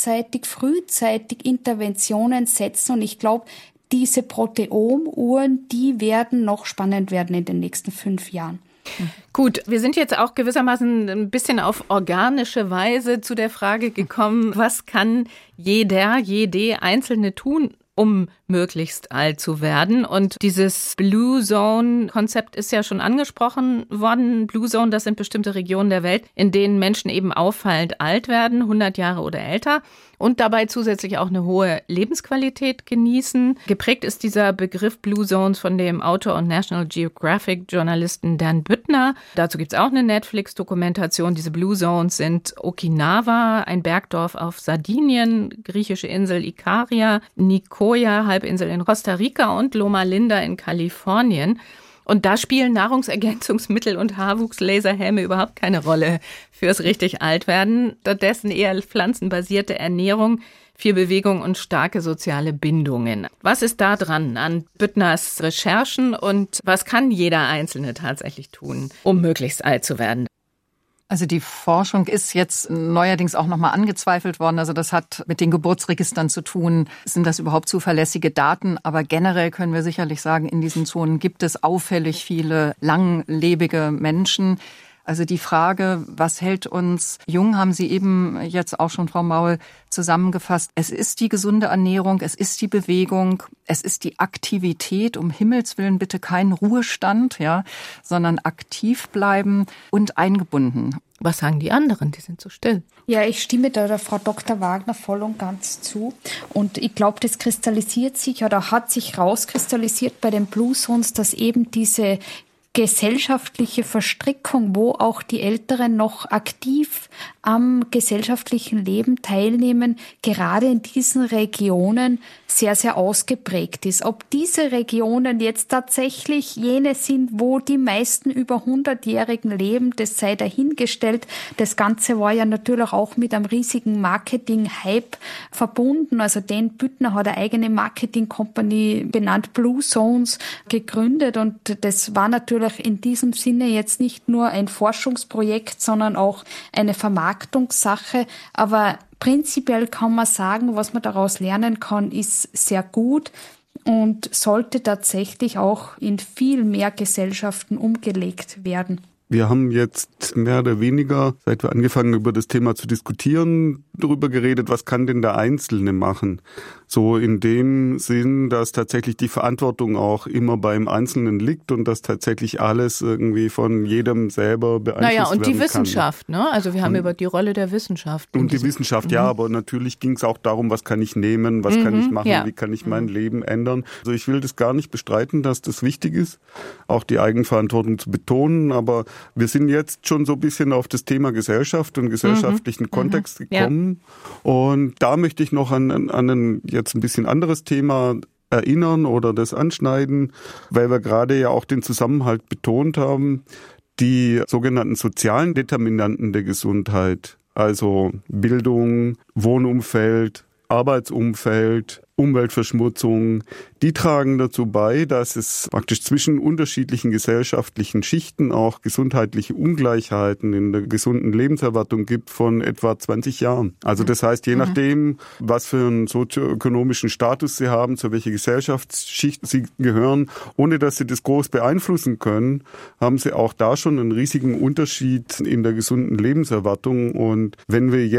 frühzeitig Interventionen setzen. Und ich glaube, diese Proteomuhren, die werden noch spannend werden in den nächsten 5 Jahren. Gut, wir sind jetzt auch gewissermaßen ein bisschen auf organische Weise zu der Frage gekommen, was kann jede Einzelne tun, um möglichst alt zu werden. Und dieses Blue Zone-Konzept ist ja schon angesprochen worden. Blue Zone, das sind bestimmte Regionen der Welt, in denen Menschen eben auffallend alt werden, 100 Jahre oder älter. Und dabei zusätzlich auch eine hohe Lebensqualität genießen. Geprägt ist dieser Begriff Blue Zones von dem Autor und National Geographic-Journalisten Dan Büttner. Dazu gibt es auch eine Netflix-Dokumentation. Diese Blue Zones sind Okinawa, ein Bergdorf auf Sardinien, griechische Insel Ikaria, Nicoya, Halbinsel in Costa Rica und Loma Linda in Kalifornien. Und da spielen Nahrungsergänzungsmittel und Haarwuchslaserhelme überhaupt keine Rolle fürs richtig Altwerden. Stattdessen eher pflanzenbasierte Ernährung, viel Bewegung und starke soziale Bindungen. Was ist da dran an Büttners Recherchen und was kann jeder Einzelne tatsächlich tun, um möglichst alt zu werden? Also die Forschung ist jetzt neuerdings auch nochmal angezweifelt worden. Also das hat mit den Geburtsregistern zu tun. Sind das überhaupt zuverlässige Daten? Aber generell können wir sicherlich sagen, in diesen Zonen gibt es auffällig viele langlebige Menschen. Also die Frage, was hält uns jung, haben Sie eben jetzt auch schon, Frau Maul, zusammengefasst. Es ist die gesunde Ernährung, es ist die Bewegung, es ist die Aktivität, um Himmels Willen bitte kein Ruhestand, ja, sondern aktiv bleiben und eingebunden. Was sagen die anderen? Die sind so still. Ja, ich stimme da der Frau Dr. Wagner voll und ganz zu. Und ich glaube, das kristallisiert sich oder hat sich rauskristallisiert bei den Blue Zones, dass eben diese gesellschaftliche Verstrickung, wo auch die Älteren noch aktiv am gesellschaftlichen Leben teilnehmen, gerade in diesen Regionen sehr, sehr ausgeprägt ist. Ob diese Regionen jetzt tatsächlich jene sind, wo die meisten über 100-Jährigen leben, das sei dahingestellt. Das Ganze war ja natürlich auch mit einem riesigen Marketing-Hype verbunden. Also Dan Büttner hat eine eigene Marketing-Company benannt, Blue Zones, gegründet. Und das war natürlich in diesem Sinne jetzt nicht nur ein Forschungsprojekt, sondern auch eine Vermarktungssache. Aber prinzipiell kann man sagen, was man daraus lernen kann, ist sehr gut und sollte tatsächlich auch in viel mehr Gesellschaften umgelegt werden. Wir haben jetzt mehr oder weniger, seit wir angefangen über das Thema zu diskutieren, darüber geredet, was kann denn der Einzelne machen? So in dem Sinn, dass tatsächlich die Verantwortung auch immer beim Einzelnen liegt und dass tatsächlich alles irgendwie von jedem selber beeinflusst werden kann. Naja, und die Wissenschaft, ne? Also wir haben über die Rolle der Wissenschaft. Und die Wissenschaft, ja, aber natürlich ging es auch darum, was kann ich nehmen, was kann ich machen, wie kann ich mein Leben ändern. Also ich will das gar nicht bestreiten, dass das wichtig ist, auch die Eigenverantwortung zu betonen, aber wir sind jetzt schon so ein bisschen auf das Thema Gesellschaft und gesellschaftlichen Kontext gekommen. Ja. Und da möchte ich noch an ein jetzt ein bisschen anderes Thema erinnern oder das anschneiden, weil wir gerade ja auch den Zusammenhalt betont haben, die sogenannten sozialen Determinanten der Gesundheit, also Bildung, Wohnumfeld, Arbeitsumfeld, Umweltverschmutzung, die tragen dazu bei, dass es praktisch zwischen unterschiedlichen gesellschaftlichen Schichten auch gesundheitliche Ungleichheiten in der gesunden Lebenserwartung gibt von etwa 20 Jahren. Also das heißt, je nachdem, was für einen sozioökonomischen Status sie haben, zu welcher Gesellschaftsschicht sie gehören, ohne dass sie das groß beeinflussen können, haben sie auch da schon einen riesigen Unterschied in der gesunden Lebenserwartung. Und wenn wir jetzt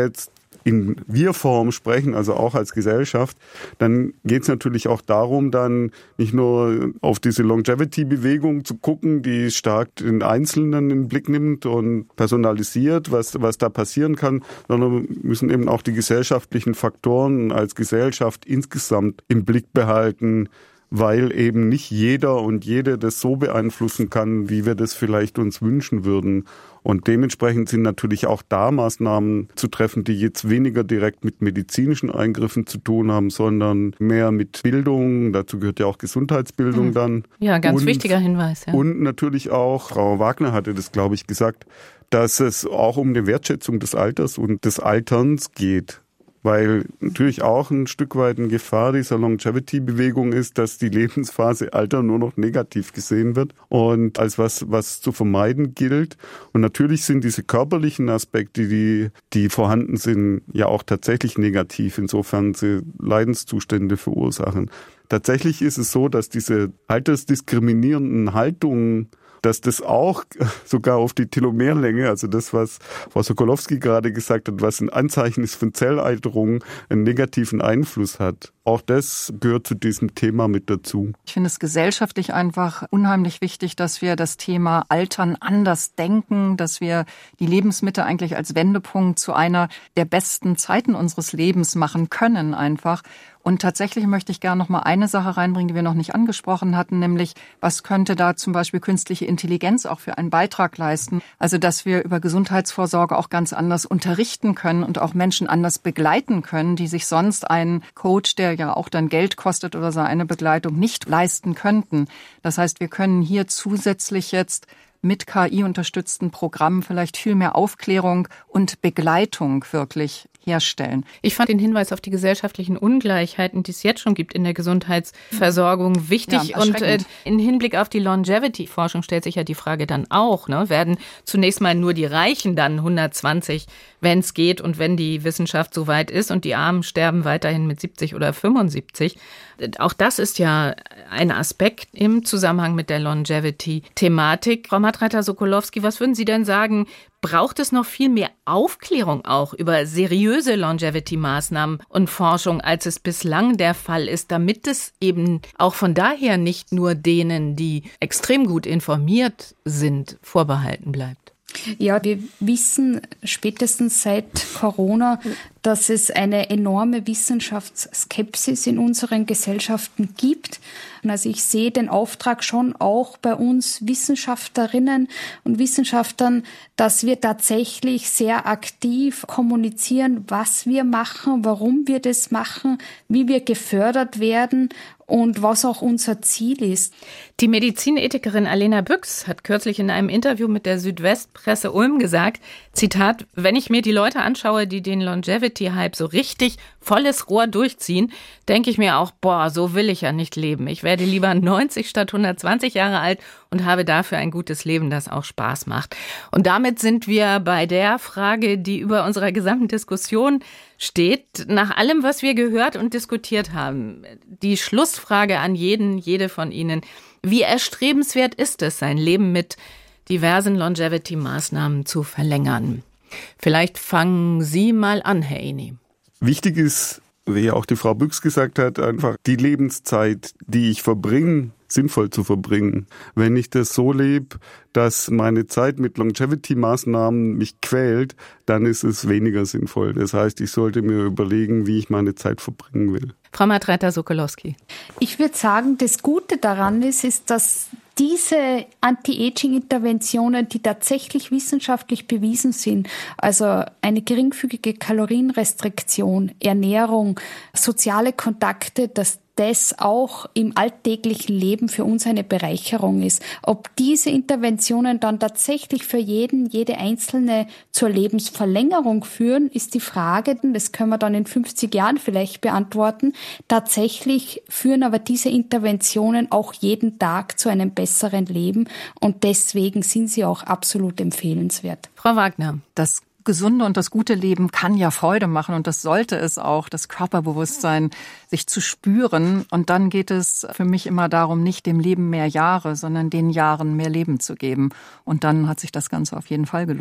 in Wir-Form sprechen, also auch als Gesellschaft, dann geht es natürlich auch darum, dann nicht nur auf diese Longevity-Bewegung zu gucken, die stark den Einzelnen in den Blick nimmt und personalisiert, was da passieren kann, sondern müssen eben auch die gesellschaftlichen Faktoren als Gesellschaft insgesamt im Blick behalten, weil eben nicht jeder und jede das so beeinflussen kann, wie wir das vielleicht uns wünschen würden. Und dementsprechend sind natürlich auch da Maßnahmen zu treffen, die jetzt weniger direkt mit medizinischen Eingriffen zu tun haben, sondern mehr mit Bildung. Dazu gehört ja auch Gesundheitsbildung dann. Ja, ganz wichtiger Hinweis. Ja. Und natürlich auch, Frau Wagner hatte das, glaube ich, gesagt, dass es auch um die Wertschätzung des Alters und des Alterns geht. Weil natürlich auch ein Stück weit eine Gefahr dieser Longevity-Bewegung ist, dass die Lebensphase Alter nur noch negativ gesehen wird und als was zu vermeiden gilt. Und natürlich sind diese körperlichen Aspekte, die vorhanden sind, ja auch tatsächlich negativ, insofern sie Leidenszustände verursachen. Tatsächlich ist es so, dass diese altersdiskriminierenden Haltungen, dass das auch sogar auf die Telomerlänge, also das, was Frau Sokolowski gerade gesagt hat, was ein Anzeichen ist von Zellalterung, einen negativen Einfluss hat. Auch das gehört zu diesem Thema mit dazu. Ich finde es gesellschaftlich einfach unheimlich wichtig, dass wir das Thema Altern anders denken, dass wir die Lebensmitte eigentlich als Wendepunkt zu einer der besten Zeiten unseres Lebens machen können einfach. Und tatsächlich möchte ich gerne noch mal eine Sache reinbringen, die wir noch nicht angesprochen hatten, nämlich was könnte da zum Beispiel künstliche Intelligenz auch für einen Beitrag leisten? Also dass wir über Gesundheitsvorsorge auch ganz anders unterrichten können und auch Menschen anders begleiten können, die sich sonst einen Coach, der ja auch dann Geld kostet oder so eine Begleitung nicht leisten könnten. Das heißt, wir können hier zusätzlich jetzt mit KI-unterstützten Programmen vielleicht viel mehr Aufklärung und Begleitung wirklich herstellen. Ich fand den Hinweis auf die gesellschaftlichen Ungleichheiten, die es jetzt schon gibt in der Gesundheitsversorgung, wichtig. Ja, und im Hinblick auf die Longevity-Forschung stellt sich ja die Frage dann auch, werden zunächst mal nur die Reichen dann 120, wenn es geht und wenn die Wissenschaft so weit ist und die Armen sterben weiterhin mit 70 oder 75. Auch das ist ja ein Aspekt im Zusammenhang mit der Longevity-Thematik. Frau Matreiter-Sokolowski, was würden Sie denn sagen, braucht es noch viel mehr Aufklärung auch über seriöse Longevity-Maßnahmen und Forschung, als es bislang der Fall ist, damit es eben auch von daher nicht nur denen, die extrem gut informiert sind, vorbehalten bleibt? Ja, wir wissen spätestens seit Corona, dass es eine enorme Wissenschaftsskepsis in unseren Gesellschaften gibt. Also ich sehe den Auftrag schon auch bei uns Wissenschaftlerinnen und Wissenschaftlern, dass wir tatsächlich sehr aktiv kommunizieren, was wir machen, warum wir das machen, wie wir gefördert werden und was auch unser Ziel ist. Die Medizinethikerin Alena Büchs hat kürzlich in einem Interview mit der Südwestpresse Ulm gesagt, Zitat, wenn ich mir die Leute anschaue, die den Longevity-Hype so richtig volles Rohr durchziehen, denke ich mir auch, so will ich ja nicht leben. Ich werde lieber 90 statt 120 Jahre alt und habe dafür ein gutes Leben, das auch Spaß macht. Und damit sind wir bei der Frage, die über unserer gesamten Diskussion steht. Nach allem, was wir gehört und diskutiert haben, die Schlussfrage an jede von Ihnen. Wie erstrebenswert ist es, sein Leben mit diversen Longevity-Maßnahmen zu verlängern? Vielleicht fangen Sie mal an, Herr Eni. Wichtig ist, wie ja auch die Frau Büchs gesagt hat, einfach die Lebenszeit, die ich verbringe, sinnvoll zu verbringen. Wenn ich das so lebe, dass meine Zeit mit Longevity-Maßnahmen mich quält, dann ist es weniger sinnvoll. Das heißt, ich sollte mir überlegen, wie ich meine Zeit verbringen will. Frau Matreiter-Sokolowski. Ich würde sagen, das Gute daran ist, dass diese Anti-Aging-Interventionen, die tatsächlich wissenschaftlich bewiesen sind, also eine geringfügige Kalorienrestriktion, Ernährung, soziale Kontakte, dass das auch im alltäglichen Leben für uns eine Bereicherung ist. Ob diese Interventionen dann tatsächlich für jede Einzelne zur Lebensverlängerung führen, ist die Frage. Das können wir dann in 50 Jahren vielleicht beantworten. Tatsächlich führen aber diese Interventionen auch jeden Tag zu einem besseren Leben und deswegen sind sie auch absolut empfehlenswert. Frau Wagner, das gesunde und das gute Leben kann ja Freude machen und das sollte es auch, das Körperbewusstsein, sich zu spüren. Und dann geht es für mich immer darum, nicht dem Leben mehr Jahre, sondern den Jahren mehr Leben zu geben. Und dann hat sich das Ganze auf jeden Fall gelohnt.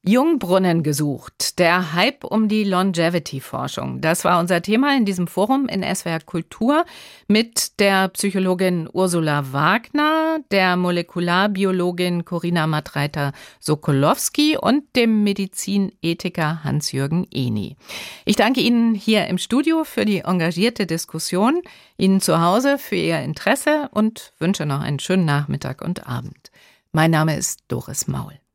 Jungbrunnen gesucht, der Hype um die Longevity-Forschung. Das war unser Thema in diesem Forum in SWR Kultur mit der Psychologin Ursula Wagner, der Molekularbiologin Corinna Matreiter-Sokolowski und dem Medizinethiker Hans-Jürgen Ehni. Ich danke Ihnen hier im Studio für die engagierte Diskussion, Ihnen zu Hause für Ihr Interesse und wünsche noch einen schönen Nachmittag und Abend. Mein Name ist Doris Maul.